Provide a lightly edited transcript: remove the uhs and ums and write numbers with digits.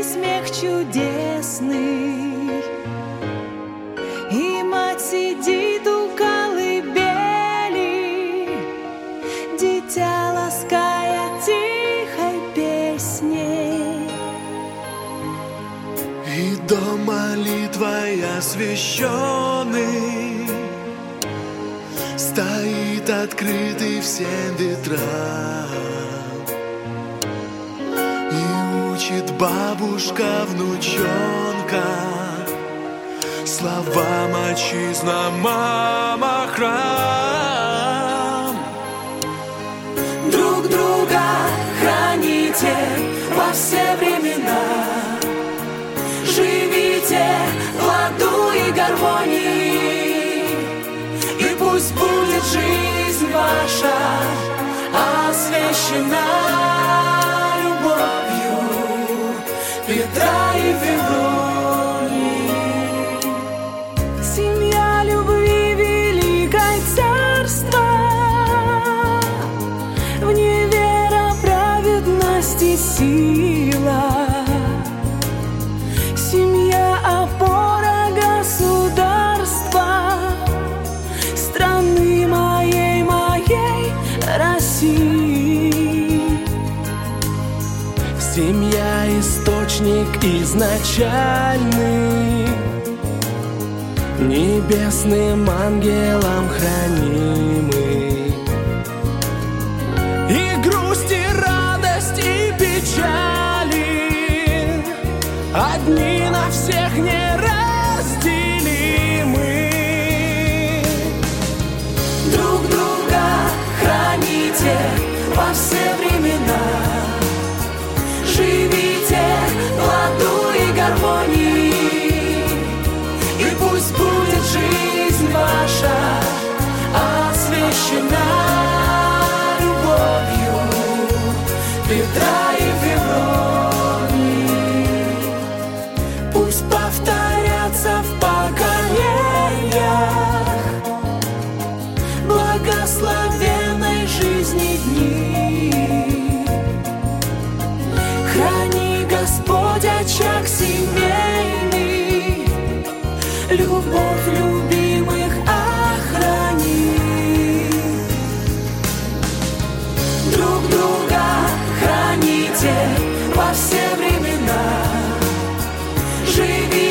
смех чудесный, и мать сидит у колыбели, дитя лаская тихой песней. И дом молитвой освященный стоит открытый всем ветрам, и учит бабушка внучонка словам отчизна, мама, храм. Друг друга храните во все времена, живите в ладу и гармонии, и пусть будет жизнь ваша освящена любовью Петра и Февронии. Семья любви великой царства, в ней вера, праведность и сила. Семья — опора государства, страны моей, моей России. Семья — источник изначальный, небесным ангелом хранимый. И грусть, и радость, и печали одни на всех неразделимы. Друг друга храните во все времена, живите в ладу и гармонии, и пусть будет жизнь ваша освящена любовью Петра и Февронии. Пусть повторятся в поколениях благословенной жизни дни. Храни, Господь, очаг семейный, любовь любимых охрани. Друг друга храните во все времена, живи